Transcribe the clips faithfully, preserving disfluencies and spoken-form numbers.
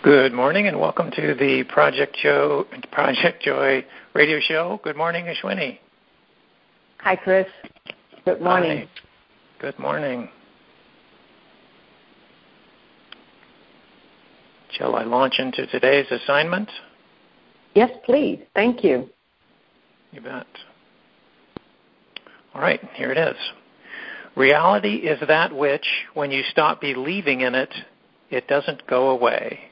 Good morning and welcome to the Project Joe, Project Joy radio show. Good morning, Ashwini. Hi, Chris. Good morning. Hi. Good morning. Shall I launch into today's assignment? Yes, please. Thank you. You bet. All right, here it is. Reality is that which, when you stop believing in it, it doesn't go away.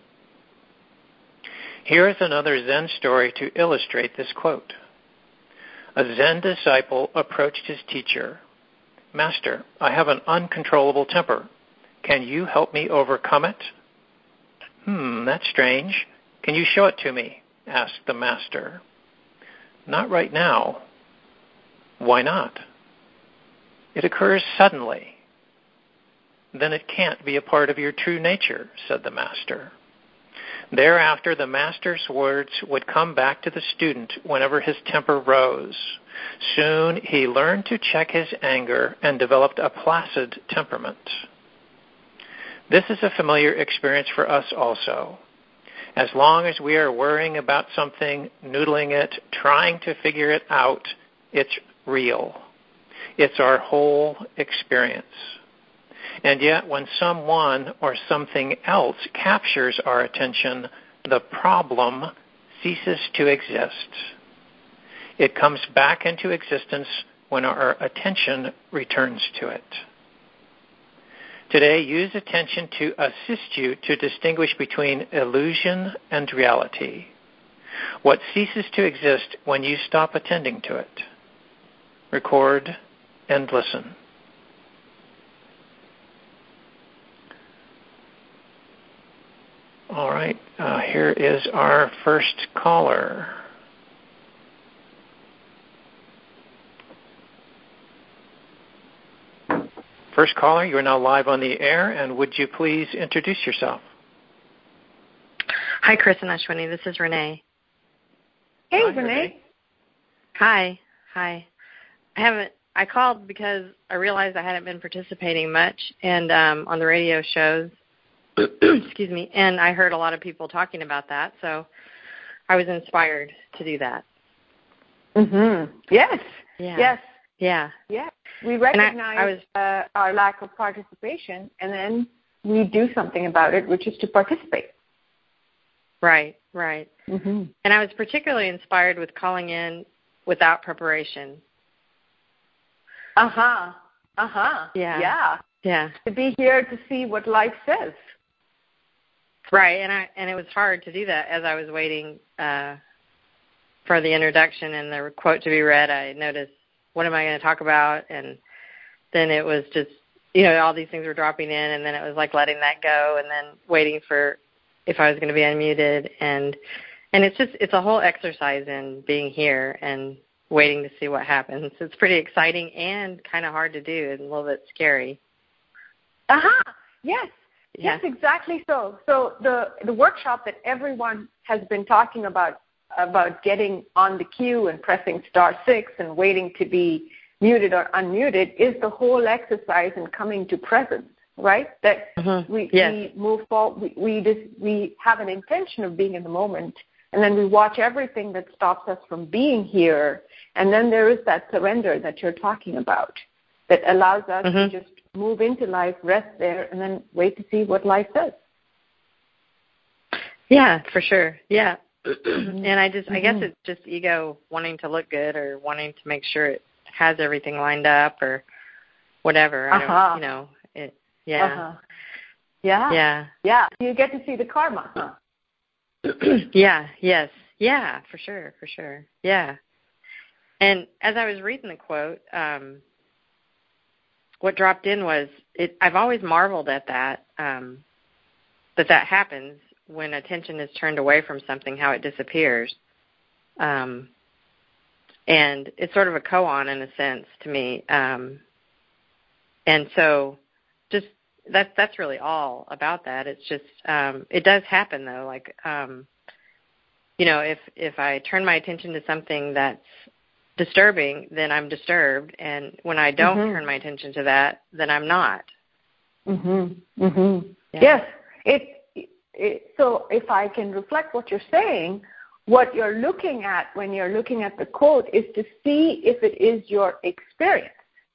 Here is another Zen story to illustrate this quote. A Zen disciple approached his teacher. Master, I have an uncontrollable temper. Can you help me overcome it? Hmm, that's strange. Can you show it to me? Asked the master. Not right now. Why not? It occurs suddenly. Then it can't be a part of your true nature, said the master. Thereafter, the master's words would come back to the student whenever his temper rose. Soon, he learned to check his anger and developed a placid temperament. This is a familiar experience for us also. As long as we are worrying about something, noodling it, trying to figure it out, it's real. It's our whole experience. And yet, when someone or something else captures our attention, the problem ceases to exist. It comes back into existence when our attention returns to it. Today, use attention to assist you to distinguish between illusion and reality. What ceases to exist when you stop attending to it? Record and listen. All right, uh, here is our first caller. First caller, you are now live on the air, and would you please introduce yourself? Hi, Chris and Ashwini. This is Renee. Hey, Hi, Renee. Renee. Hi. Hi. I haven't. I called because I realized I hadn't been participating much, and um, on the radio shows. Excuse me. And I heard a lot of people talking about that, so I was inspired to do that. Mm-hmm. Yes. Yeah. Yes. Yeah. Yes. We recognize I, I was, uh, our lack of participation, and then we do something about it, which is to participate. Right. Right. Mm-hmm. And I was particularly inspired with calling in without preparation. Uh-huh. Uh-huh. Yeah. Yeah. Yeah. To be here to see what life says. Right, and I and it was hard to do that as I was waiting uh, for the introduction and the quote to be read. I noticed, what am I going to talk about? And then it was just, you know, all these things were dropping in, and then it was like letting that go, and then waiting for if I was going to be unmuted, and and it's just it's a whole exercise in being here and waiting to see what happens. It's pretty exciting and kind of hard to do and a little bit scary. Uh huh. Yes. Yeah. Yes, exactly so. So the the workshop that everyone has been talking about, about getting on the queue and pressing star six and waiting to be muted or unmuted, is the whole exercise in coming to present, right? That mm-hmm. we, yes. we move forward, we, we, just, we have an intention of being in the moment, and then we watch everything that stops us from being here, and then there is that surrender that you're talking about that allows us mm-hmm. to just move into life, rest there, and then wait to see what life does. Yeah, for sure. Yeah. And I just, mm-hmm. I guess it's just ego wanting to look good or wanting to make sure it has everything lined up or whatever. I uh-huh. don't, you know, it, yeah. Uh-huh. Yeah. Yeah. Yeah. You get to see the karma, huh? Yeah. Yes. Yeah, for sure. For sure. Yeah. And as I was reading the quote, um, what dropped in was, it, I've always marveled at that, um, that that happens when attention is turned away from something, how it disappears. Um, and it's sort of a koan in a sense to me. Um, and so just that's, that's really all about that. It's just, um, it does happen though. Like, um, you know, if, if I turn my attention to something that's disturbing, then I'm disturbed, and when I don't mm-hmm. turn my attention to that, then I'm not. Mhm. Mhm. Yeah. Yes, it it, so if I can reflect what you're saying, what you're looking at when you're looking at the quote is to see if it is your experience.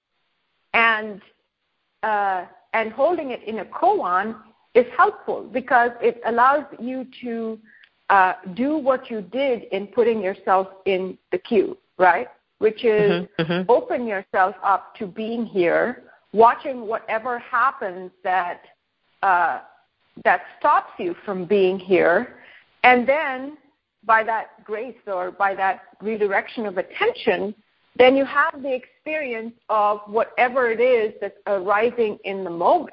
And uh, and holding it in a koan is helpful because it allows you to uh, do what you did in putting yourself in the queue, right? Which is mm-hmm, mm-hmm. open yourself up to being here, watching whatever happens that uh, that stops you from being here, and then by that grace or by that redirection of attention, then you have the experience of whatever it is that's arising in the moment.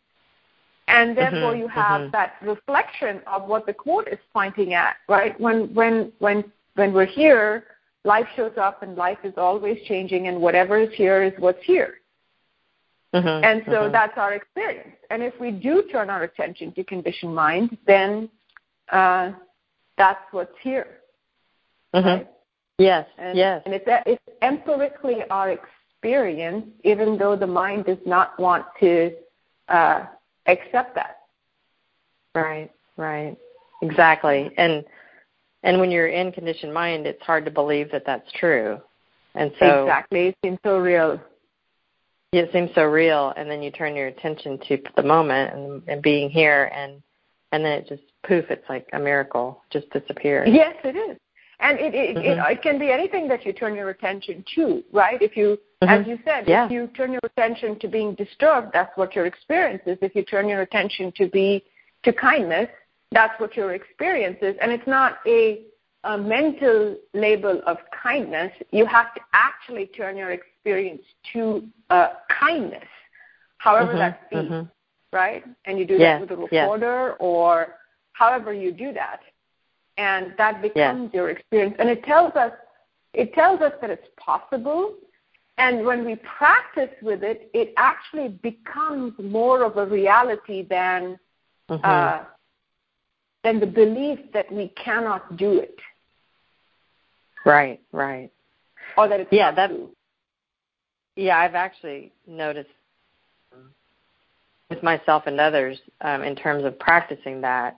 And therefore mm-hmm, you have mm-hmm. that reflection of what the quote is pointing at, right? When when when when we're here, life shows up and life is always changing, and whatever is here is what's here. Mm-hmm, and so mm-hmm. that's our experience. And if we do turn our attention to conditioned mind, then uh, that's what's here. Mm-hmm. Right? Yes, and, yes. And it's, it's empirically our experience, even though the mind does not want to uh, accept that. Right, right. Exactly. And and when you're in conditioned mind, it's hard to believe that that's true. And so exactly. It seems so real. It seems so real, and then you turn your attention to the moment and, and being here, and and then it just, poof, it's like a miracle, just disappears. Yes, it is. And it it, mm-hmm. it it can be anything that you turn your attention to, right? If you, mm-hmm. as you said, yeah. if you turn your attention to being disturbed, that's what your experience is. If you turn your attention to be to kindness, that's what your experience is. And it's not a, a mental label of kindness. You have to actually turn your experience to uh, kindness, however mm-hmm. that be, mm-hmm. right? And you do yes. that with a recorder yes. or however you do that. And that becomes yes. your experience. And it tells us it tells us that it's possible. And when we practice with it, it actually becomes more of a reality than mm-hmm. uh, than the belief that we cannot do it. Right, right. Or that it's yeah, not that's, true. Yeah, I've actually noticed with myself and others um, in terms of practicing that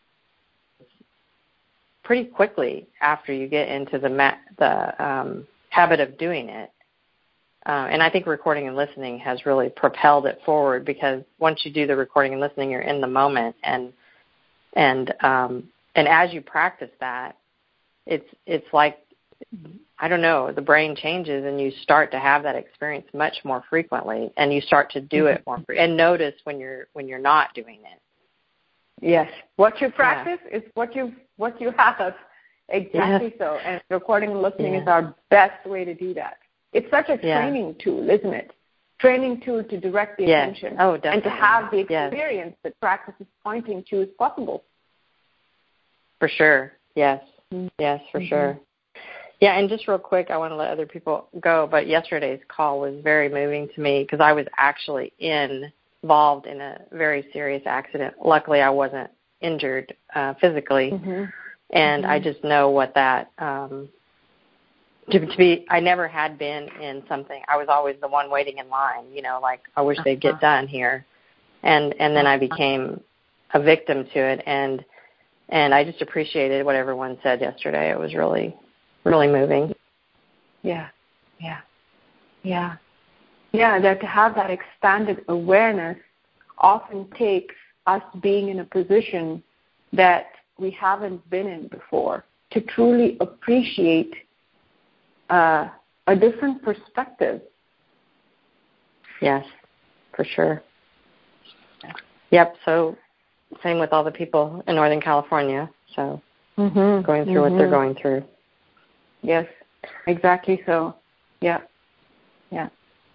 pretty quickly after you get into the ma- the um, habit of doing it. Uh, and I think recording and listening has really propelled it forward because once you do the recording and listening, you're in the moment, and and um, and as you practice that, it's it's like, I don't know, the brain changes and you start to have that experience much more frequently, and you start to do it more fre- and notice when you're when you're not doing it. Yes, what you practice yeah. is what you what you have. Exactly yeah. so. And recording and listening yeah. is our best way to do that. It's such a training yeah. tool, isn't it? Training tool to direct the yes. attention oh, definitely. and to have the experience yes. that practice is pointing to is possible. For sure. Yes. Mm-hmm. Yes, for mm-hmm. sure. Yeah, and just real quick, I want to let other people go, but yesterday's call was very moving to me because I was actually in, involved in a very serious accident. Luckily, I wasn't injured uh, physically, mm-hmm. and mm-hmm. I just know what that, um, to, to be, I never had been in something. I was always the one waiting in line, you know, like, I wish they'd get done here. And and then I became a victim to it, and and I just appreciated what everyone said yesterday. It was really, really moving. Yeah, yeah, yeah. Yeah, that to have that expanded awareness often takes us being in a position that we haven't been in before to truly appreciate uh, a different perspective. Yes, for sure. Yeah. Yep, so same with all the people in Northern California, so mm-hmm. going through mm-hmm. what they're going through. Yes, exactly so. Yeah, yeah.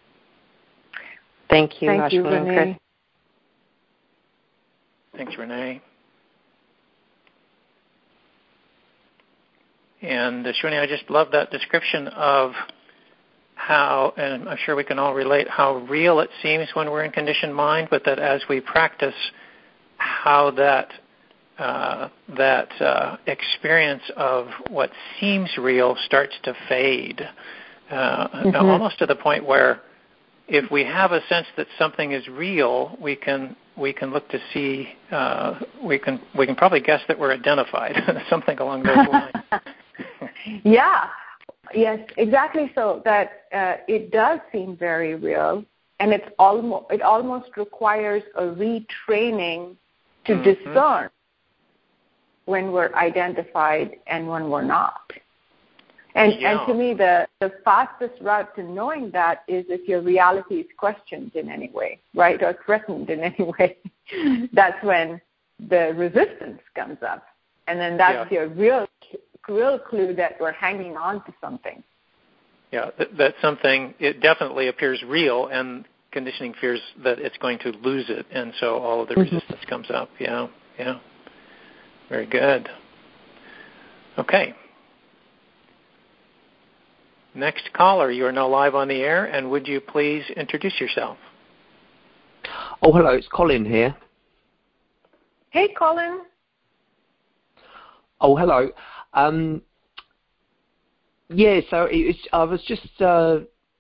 Thank you, Thank Ashwini you, and Renee. Chris. Thanks, Renee. And Ashwini, I just love that description of how, and I'm sure we can all relate, how real it seems when we're in conditioned mind, but that as we practice, how that uh, that uh, experience of what seems real starts to fade, uh, mm-hmm. almost to the point where if we have a sense that something is real, we can we can look to see, uh, we can we can probably guess that we're identified, something along those lines. Yeah, yes, exactly so, that uh, it does seem very real, and it's almost, it almost requires a retraining to mm-hmm. discern when we're identified and when we're not. And, yeah. and to me, the, the fastest route to knowing that is if your reality is questioned in any way, right, or threatened in any way. That's when the resistance comes up. And then that's yeah. your real real clue that we're hanging on to something. Yeah, that, that something, it definitely appears real, and conditioning fears that it's going to lose it, and so all of the mm-hmm. resistance comes up. Yeah, yeah. Very good. Okay. Next caller, you are now live on the air, and would you please introduce yourself? Oh, hello, it's Colin here. Hey, Colin. Oh, hello. Um, yeah, so it was, I was just uh,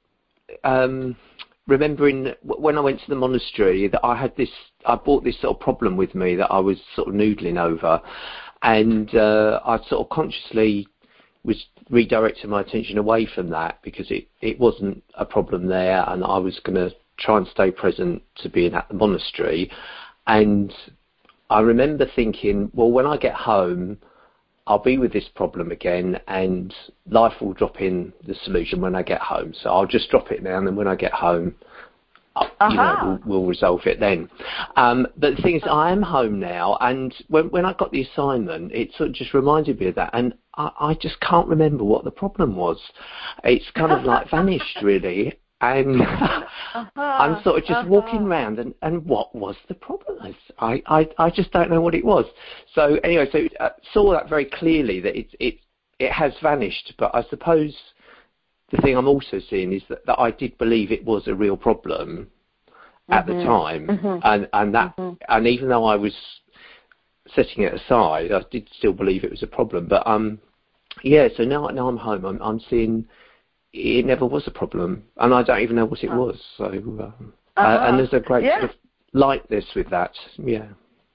um, remembering when I went to the monastery that I had this, I brought this sort of problem with me that I was sort of noodling over, and uh, I sort of consciously was redirecting my attention away from that because it, it wasn't a problem there, and I was going to try and stay present to being at the monastery. And I remember thinking, well, when I get home, I'll be with this problem again, and life will drop in the solution when I get home. So I'll just drop it now, and then when I get home, Uh-huh. you know, we'll, we'll resolve it then. Um, but the thing is, I am home now, and when, when I got the assignment, it sort of just reminded me of that, and I, I just can't remember what the problem was. It's kind of like vanished, really, and uh-huh. I'm sort of just uh-huh. walking around, and, and what was the problem? I, I, I just don't know what it was. So anyway, so I saw that very clearly, that it, it, it has vanished, but I suppose the thing I'm also seeing is that, that I did believe it was a real problem at mm-hmm. the time, mm-hmm. and and that mm-hmm. and even though I was setting it aside, I did still believe it was a problem. But um, yeah. So now now I'm home. I'm I'm seeing it never was a problem, and I don't even know what it was. So um, uh-huh. uh, and there's a great yeah. sort of lightness with that. Yeah.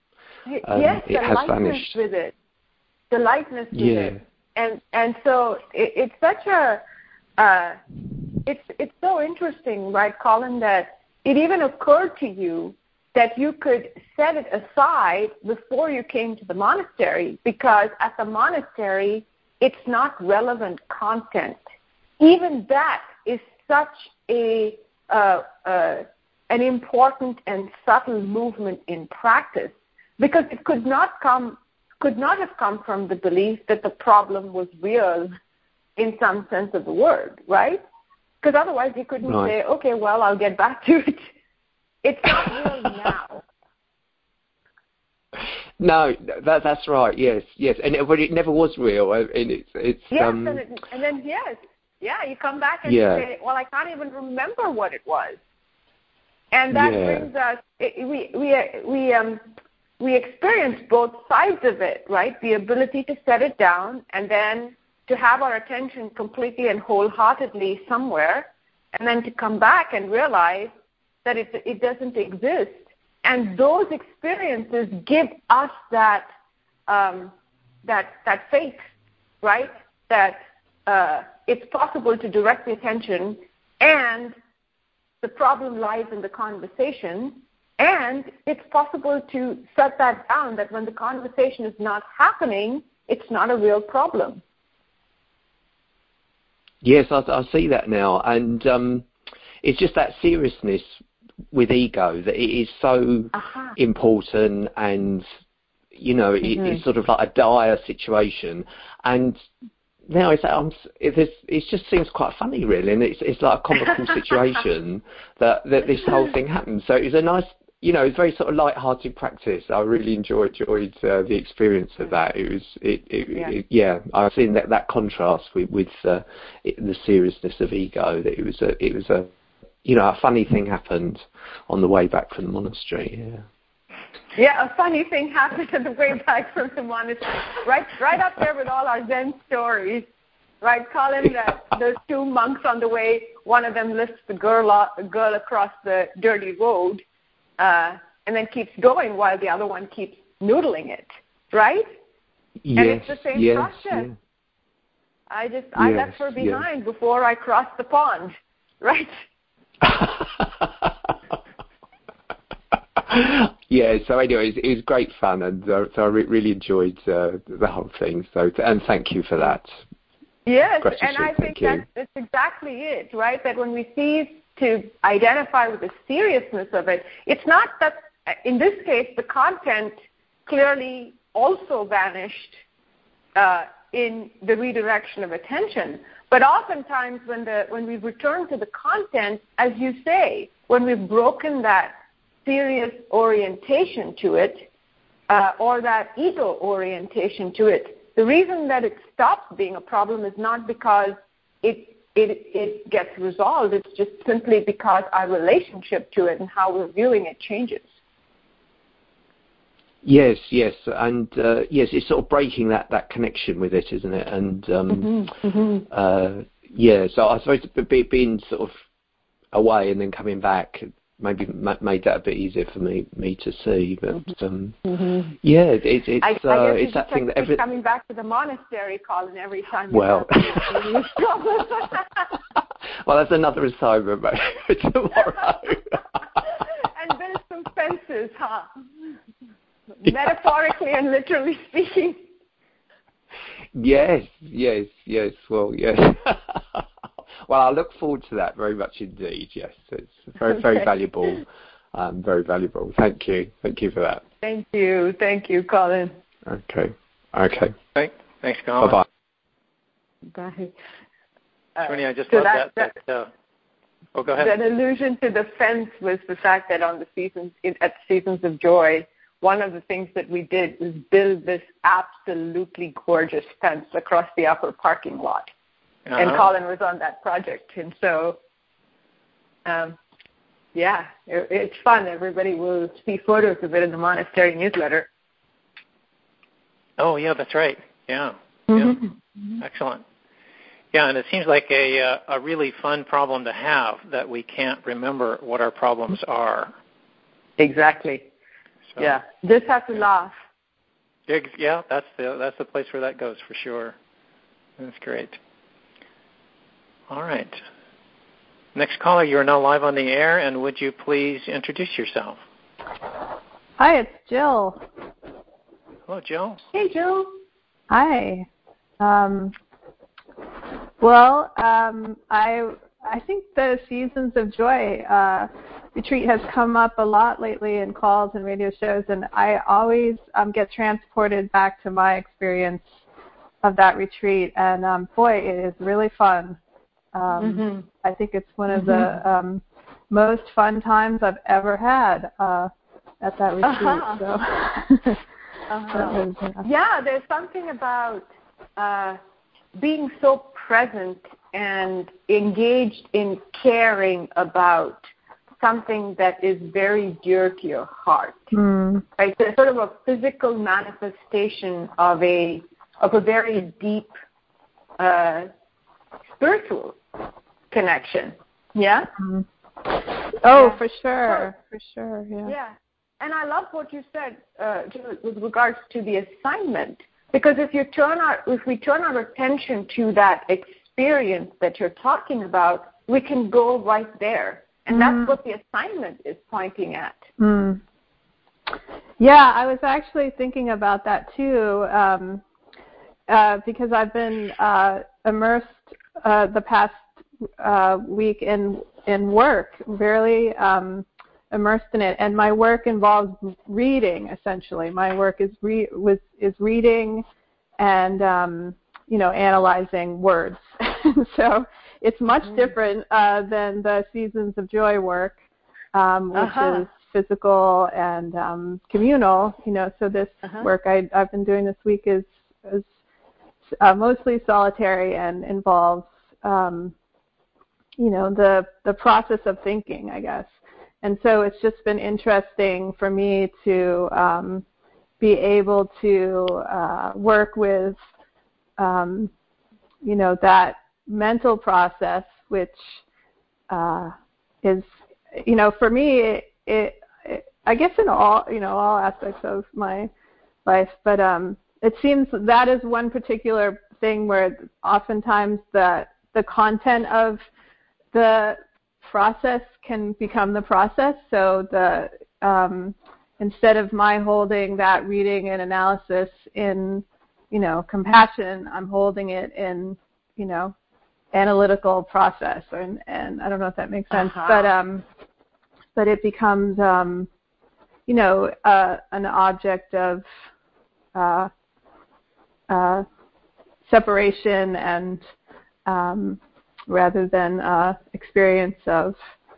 Um, yes, it the has lightness vanished. with it. The lightness with yeah. it, and and so it, it's such a. Uh, it's it's so interesting, right, Colin, that it even occurred to you that you could set it aside before you came to the monastery, because at the monastery, it's not relevant content. Even that is such a uh, uh, an important and subtle movement in practice, because it could not come could not have come from the belief that the problem was real in some sense of the word, right? Because otherwise you couldn't right. say, okay, well, I'll get back to it. It's not real now. No, that, that's right. Yes, yes, and it, but it never was real. And it's, it's yes, um, and, it, and then yes, yeah, you come back and yeah. say, well, I can't even remember what it was, and that yeah. brings us. It, we we we um we experience both sides of it, right? The ability to set it down, and then to have our attention completely and wholeheartedly somewhere, and then to come back and realize that it, it doesn't exist. And those experiences give us that um, that that faith, right? That uh, it's possible to direct the attention, and the problem lies in the conversation, and it's possible to set that down, that when the conversation is not happening, it's not a real problem. Yes, I, I see that now, and um, it's just that seriousness with ego, that it is so uh-huh. important, and you know, mm-hmm. it, it's sort of like a dire situation. And now it's um, it, it just seems quite funny, really, and it's it's like a comical situation that that this whole thing happened. So it's a nice, you know, it's very sort of light-hearted practice. I really enjoyed enjoyed uh, the experience of that. It was, it, it, yeah. It, yeah. I've seen that, that contrast with with uh, it, the seriousness of ego. That it was a, it was a, you know, a funny thing happened on the way back from the monastery. Yeah. Yeah, a funny thing happened on the way back from the monastery. Right, right up there with all our Zen stories. Right, Colin, that those two monks on the way. One of them lifts the girl, the girl across the dirty road. Uh, and then keeps going while the other one keeps noodling it, right? Yes, and it's the same yes, process. Yeah. I just I yes, left her behind yes. before I crossed the pond, right? Yeah. So anyway, it was, it was great fun, and uh, so I re- really enjoyed uh, the whole thing. So and thank you for that. Yes, Gratitude, and I think you. that's, that's exactly it, right? That when we cease to identify with the seriousness of it, it's not that, in this case, the content clearly also vanished uh, in the redirection of attention. But oftentimes when the when we return to the content, as you say, when we've broken that serious orientation to it, uh, or that ego orientation to it, the reason that it stops being a problem is not because it it it gets resolved. It's just simply because our relationship to it and how we're viewing it changes. Yes, yes, and uh, yes, it's sort of breaking that, that connection with it, isn't it? And um, mm-hmm, mm-hmm. Uh, yeah, so I suppose be, being sort of away and then coming back maybe made that a bit easier for me me to see. But um, mm-hmm. yeah, it, it, it's I, uh, I guess it's that thing that every every coming back to the monastery, Colin, every time. Well, you well, that's another assignment for tomorrow. And build some fences, huh? Metaphorically and literally speaking. Yes, yes, yes. Well, yes. Well, I look forward to that very much indeed. Yes, it's very, okay. very valuable. Um, very valuable. Thank you. Thank you for that. Thank you. Thank you, Colin. Okay. Okay. Thanks, thanks, Colin. Bye bye. Bye. Uh, Shwini, I just so love that. that. that, that uh, oh, go ahead. That allusion to the fence was the fact that on the seasons at Seasons of Joy, one of the things that we did was build this absolutely gorgeous fence across the upper parking lot. Uh-huh. And Colin was on that project. And so, um, yeah, it, it's fun. Everybody will see photos of it in the monastery newsletter. Oh, yeah, that's right. Yeah. Mm-hmm. yeah. Mm-hmm. Excellent. Yeah, and it seems like a, uh, a really fun problem to have, that we can't remember what our problems are. Exactly. So, yeah, just have to laugh. Yeah, that's the that's the place where that goes for sure. That's great. All right. Next caller, you are now live on the air, and would you please introduce yourself? Hi, it's Jill. Hello, Jill. Hey, Jill. Hi. Um, well, um, I I think the Seasons of Joy uh, retreat has come up a lot lately in calls and radio shows, and I always um, get transported back to my experience of that retreat. And um, boy, it is really fun. Um, mm-hmm. I think it's one of mm-hmm. the um, most fun times I've ever had uh, at that retreat. Uh-huh. So. uh-huh. was, uh, yeah, there's something about uh, being so present and engaged in caring about something that is very dear to your heart. Mm. Right? There's sort of a physical manifestation of a of a very deep uh, spiritual connection. Yeah? Mm. Oh, yeah. for sure. For sure, yeah. Yeah. And I love what you said uh, with regards to the assignment, because if you turn our if we turn our attention to that experience that you're talking about, we can go right there. And mm. that's what the assignment is pointing at. Mm. Yeah, I was actually thinking about that too, um, uh, because I've been uh, immersed uh, the past uh, week in in work, really um, immersed in it. And my work involves reading, essentially. My work is re- was is reading and um, you know, analyzing words. So it's much mm-hmm. different uh, than the Seasons of Joy work, um, which uh-huh. is physical and um, communal. You know, so this uh-huh. work I, I've been doing this week is, is uh, mostly solitary and involves, um, you know, the the process of thinking, I guess. And so it's just been interesting for me to um, be able to uh, work with, um, you know, that mental process, which uh, is, you know, for me, it, it, it, I guess in all, you know, all aspects of my life. But um, it seems that is one particular thing where oftentimes the the content of the process can become the process. So the um, instead of my holding that reading and analysis in, you know, compassion, I'm holding it in, you know, analytical process. Or, and, and I don't know if that makes sense, uh-huh. but um, but it becomes, um, you know, uh, an object of uh, uh, separation and um, rather than uh, experience of,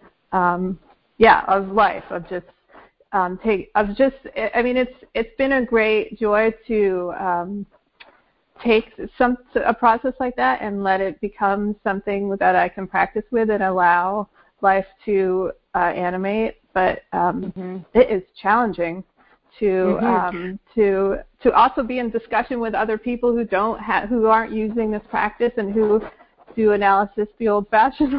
um, yeah, of life, of just um, take, of just. I mean, it's it's been a great joy to um, take some a process like that and let it become something that I can practice with and allow life to uh, animate. But um, mm-hmm. it is challenging to mm-hmm. um, to to also be in discussion with other people who don't ha- who aren't using this practice and who do analysis the old-fashioned,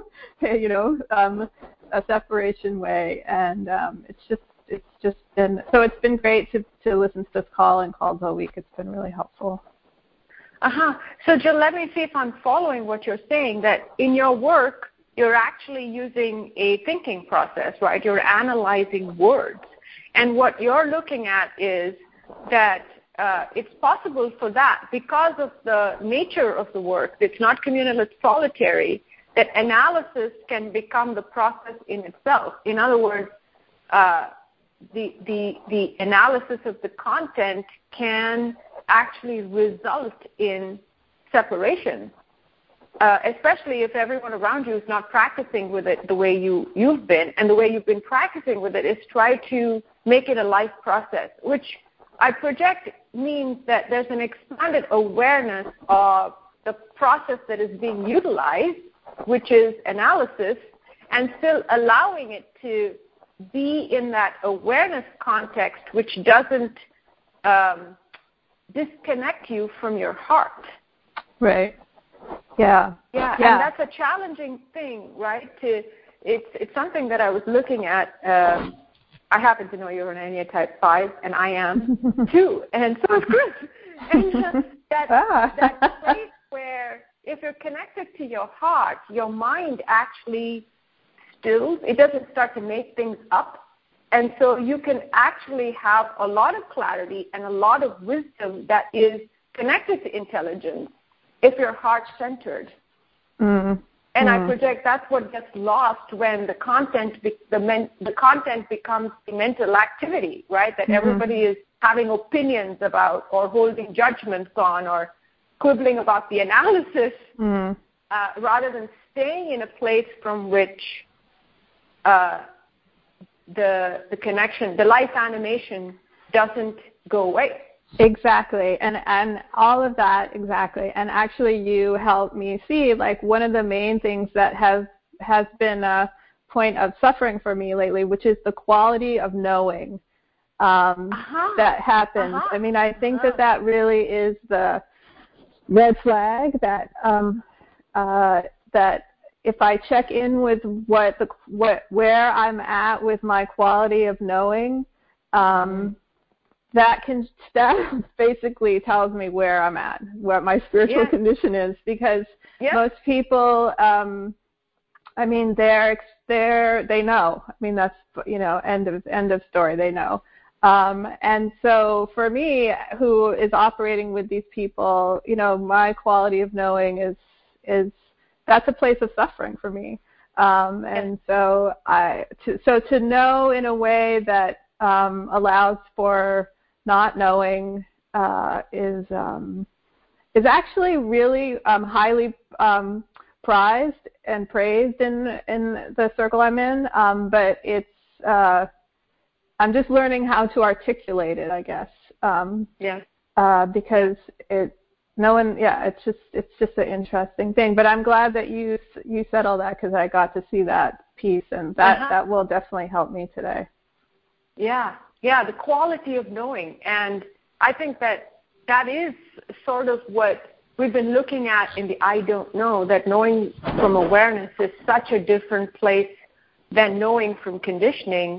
you know, um, a separation way. And um, it's just it's just been so it's been great to to listen to this call and calls all week. It's been really helpful. Uh-huh. So, Jill, let me see if I'm following what you're saying, that in your work, you're actually using a thinking process, right? You're analyzing words. And what you're looking at is that uh, it's possible for that, because of the nature of the work, it's not communal, it's solitary, that analysis can become the process in itself. In other words, uh, the, the, the analysis of the content can actually result in separation, uh, especially if everyone around you is not practicing with it the way you, you've been. And the way you've been practicing with it is try to make it a life process, which I project means that there's an expanded awareness of the process that is being utilized, which is analysis, and still allowing it to be in that awareness context, which doesn't um, disconnect you from your heart. Right. Yeah. Yeah, yeah. And that's a challenging thing, right? To it's it's something that I was looking at. Um, I happen to know you're an Enia Type five, and I am too, and so is Chris. And uh, that ah. that place where if you're connected to your heart, your mind actually stills. It doesn't start to make things up. And so you can actually have a lot of clarity and a lot of wisdom that is connected to intelligence if you're heart-centered. Mm. And mm. I project that's what gets lost when the content be, the, men, the content becomes the mental activity, right? That mm-hmm. everybody is having opinions about or holding judgments on or quibbling about the analysis mm. uh, rather than staying in a place from which uh, the the connection, the life animation doesn't go away. Exactly. And and all of that, exactly. And actually you helped me see, like, one of the main things that has has been a point of suffering for me lately, which is the quality of knowing um, uh-huh. that happens. Uh-huh. I mean, I think uh-huh. that that really is the red flag that um, uh, that if I check in with what the what where I'm at with my quality of knowing, um, that can that basically tells me where I'm at, what my spiritual yeah. condition is. Because yeah. most people, um, I mean, they're they're they know. I mean, that's you know end of end of story. They know. Um, and so for me, who is operating with these people, you know, my quality of knowing is is that's a place of suffering for me. Um, and so I, to, so to know in a way that um, allows for not knowing uh, is um, is actually really um, highly um, prized and praised in in the circle I'm in. Um, but it's uh, I'm just learning how to articulate it, I guess. Um, yeah. Uh, because it. No one, yeah, it's just it's just an interesting thing. But I'm glad that you you said all that, because I got to see that piece, and that, uh-huh. that will definitely help me today. Yeah, yeah, the quality of knowing. And I think that that is sort of what we've been looking at in the I don't know, that knowing from awareness is such a different place than knowing from conditioning.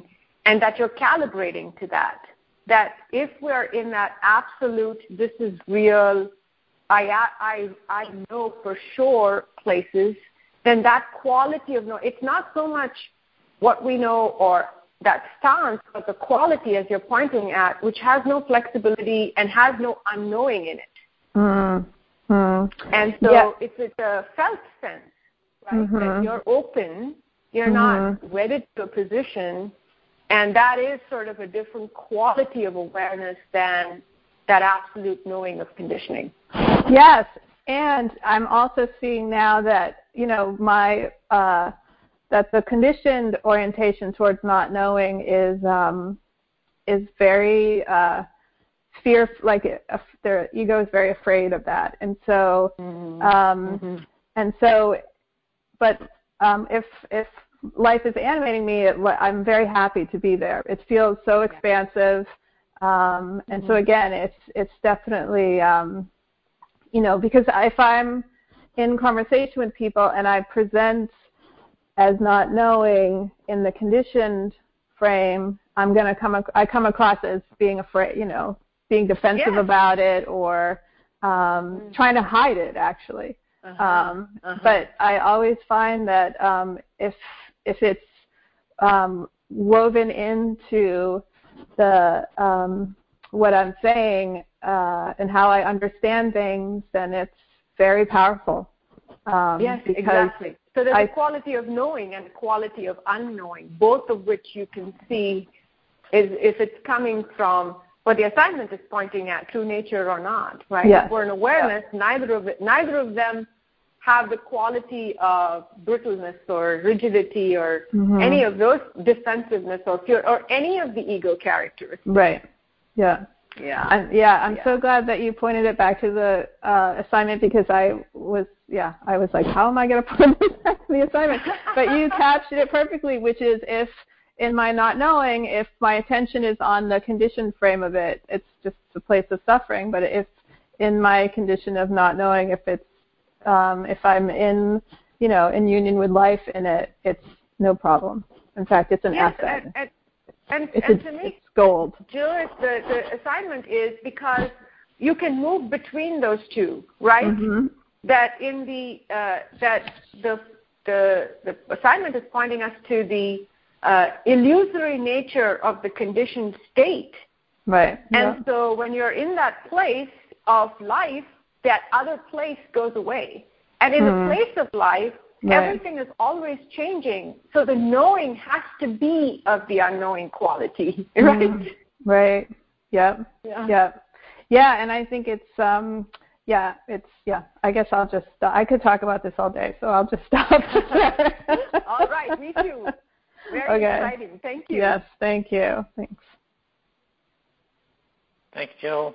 and that you're calibrating to that. That if we're in that absolute, this is real, I, I, I know for sure places, then that quality of know, it's not so much what we know or that stance, but the quality, as you're pointing at, which has no flexibility and has no unknowing in it. Mm-hmm. And so yeah. it's, it's a felt sense, right, mm-hmm. that you're open, you're mm-hmm. not wedded to a position, and that is sort of a different quality of awareness than that absolute knowing of conditioning. Yes, and I'm also seeing now that, you know, my uh, that the conditioned orientation towards not knowing is um, is very uh, fear, like uh, their ego is very afraid of that, and so mm-hmm. Um, mm-hmm. and so, but um, if if life is animating me, it, I'm very happy to be there. It feels so expansive, um, and mm-hmm. so again, it's it's definitely um, you know, because if I'm in conversation with people and I present as not knowing in the conditioned frame, I'm going to come ac- I come across as being afraid, you know, being defensive yes. about it or um, mm-hmm. trying to hide it actually. Uh-huh. Um, uh-huh. But I always find that um, if if it's um, woven into the um, what I'm saying uh, and how I understand things, then it's very powerful. Um, yes, exactly. So there's I, a quality of knowing and a quality of unknowing, both of which you can see is if it's coming from what the assignment is pointing at, true nature or not, right? Yes. If we're in awareness, yeah. neither of it, neither of them have the quality of brittleness or rigidity or mm-hmm. any of those defensiveness or fear or any of the ego characteristics. Right. Yeah. Yeah. I'm, yeah. I'm yeah. so glad that you pointed it back to the uh, assignment because I was, yeah, I was like, how am I going to put this back to the assignment? But you captured it perfectly, which is if in my not knowing, if my attention is on the conditioned frame of it, it's just a place of suffering. But if in my condition of not knowing, if it's Um, if I'm in, you know, in union with life in it, it's no problem. In fact, it's an yes, asset. And, and, and, it's, and a, to me, it's gold. Jill, the, the assignment is because you can move between those two, right? Mm-hmm. That in the uh, that the the the assignment is pointing us to the uh, illusory nature of the conditioned state. Right. And yeah. so when you're in that place of life, that other place goes away. And in mm. the place of life, right. everything is always changing. So the knowing has to be of the unknowing quality, right? Mm. Right. Yep. Yeah. Yep. Yeah, and I think it's, um, yeah, it's, yeah, I guess I'll just, uh, I could talk about this all day, so I'll just stop. All right, me too. Very okay. exciting. Thank you. Yes, thank you. Thanks. Thanks, Jill.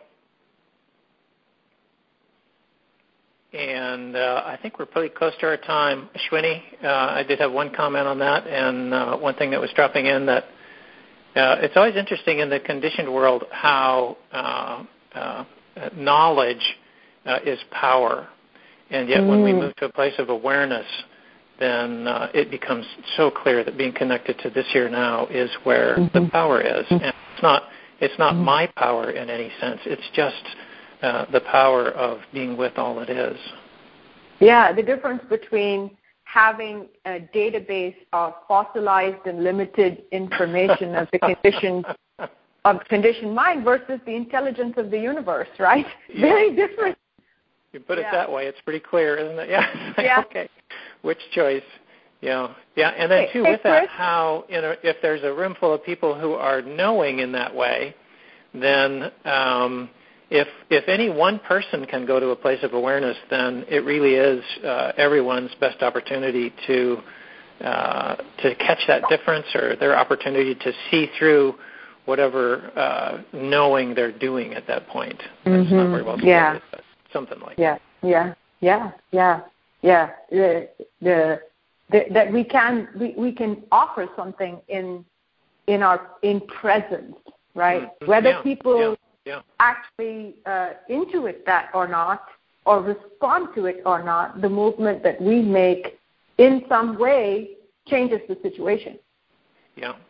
And uh, I think we're pretty close to our time. Ashwini, uh, I did have one comment on that, and uh, one thing that was dropping in that uh, it's always interesting in the conditioned world how uh, uh, knowledge uh, is power. And yet mm. when we move to a place of awareness, then uh, it becomes so clear that being connected to this here now is where mm-hmm. the power is. And it's not, it's not mm-hmm. my power in any sense. It's just Uh, the power of being with all it is. Yeah, the difference between having a database of fossilized and limited information of the conditioned of conditioned mind versus the intelligence of the universe, right? Yeah. Very different. You put it yeah. that way, it's pretty clear, isn't it? Yeah. yeah. Okay. Which choice? Yeah. Yeah. And then hey, too, hey, with Chris? that, how you know if there's a room full of people who are knowing in that way, then um, If if any one person can go to a place of awareness, then it really is uh, everyone's best opportunity to uh, to catch that difference, or their opportunity to see through whatever uh, knowing they're doing at that point. Mm-hmm. It's not very well stated, yeah. but something like yeah. that. Yeah, yeah, yeah, yeah, yeah. The, the, the, that we can we, we can offer something in in our in presence, right? Mm-hmm. Whether yeah. people. Yeah. Yeah. actually uh, intuit that or not, or respond to it or not, the movement that we make in some way changes the situation. Yeah,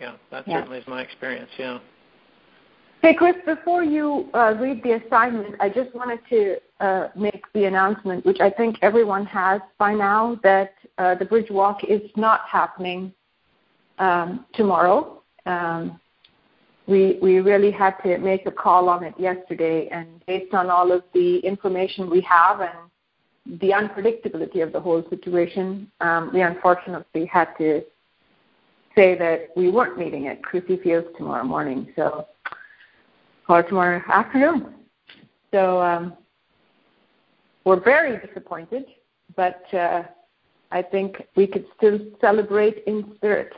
Yeah, that yeah. certainly is my experience, yeah. Hey, Chris, before you uh, read the assignment, I just wanted to uh, make the announcement, which I think everyone has by now, that uh, the Bridge Walk is not happening um, tomorrow. Um, we we really had to make a call on it yesterday, and based on all of the information we have and the unpredictability of the whole situation, um, we unfortunately had to say that we weren't meeting at Crucy Fields tomorrow morning. So. Or tomorrow afternoon. So um, we're very disappointed, but uh, I think we could still celebrate in spirit.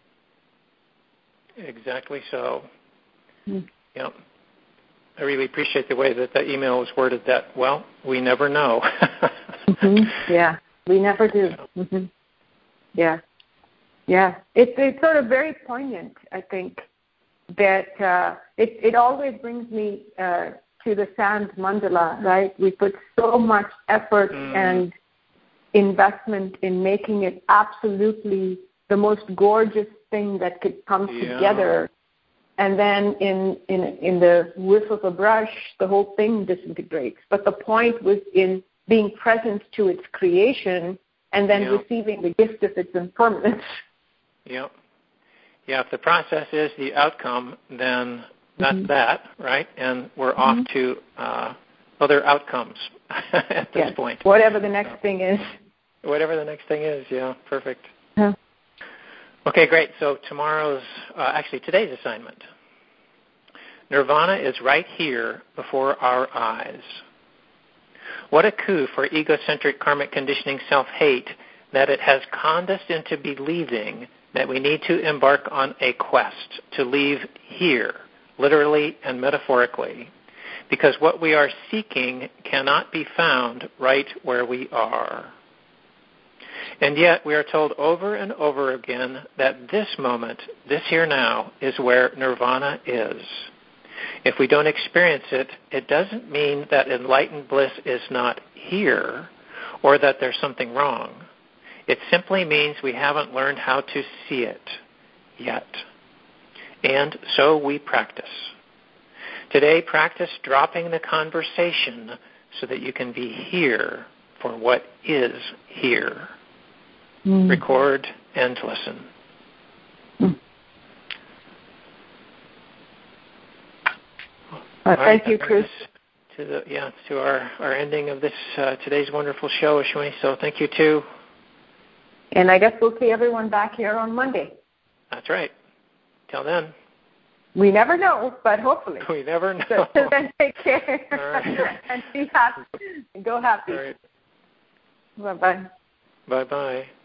Exactly so. Mm. Yeah. I really appreciate the way that the email was worded that, well, we never know. mm-hmm. Yeah, we never do. Mm-hmm. Yeah. Yeah. It's, it's sort of very poignant, I think. That uh, it, it always brings me uh, to the sand mandala, right? We put so much effort mm. and investment in making it absolutely the most gorgeous thing that could come yeah. together. And then in, in, in the whiff of a brush, the whole thing disintegrates. But the point was in being present to its creation and then yeah. receiving the gift of its impermanence. Yep. Yeah, if the process is the outcome, then that's mm-hmm. that, right? And we're mm-hmm. off to uh, other outcomes at this yes. point. Whatever the next thing is. Whatever the next thing is, yeah, perfect. Huh. Okay, great. So tomorrow's, uh, actually today's assignment. Nirvana is right here before our eyes. What a coup for egocentric karmic conditioning self-hate that it has conned us into believing that we need to embark on a quest to leave here, literally and metaphorically, because what we are seeking cannot be found right where we are. And yet we are told over and over again that this moment, this here now, is where nirvana is. If we don't experience it, it doesn't mean that enlightened bliss is not here or that there's something wrong. It simply means we haven't learned how to see it yet. And so we practice. Today, practice dropping the conversation so that you can be here for what is here. Mm. Record and listen. Mm. Well, thank right, you, Chris. To the, yeah, to our, our ending of this uh, today's wonderful show, Ashwini. So thank you, too. And I guess we'll see everyone back here on Monday. That's right. Till then. We never know, but hopefully. We never know. So, so then take care. Right. And be happy. And go happy. All right. Bye-bye. Bye-bye.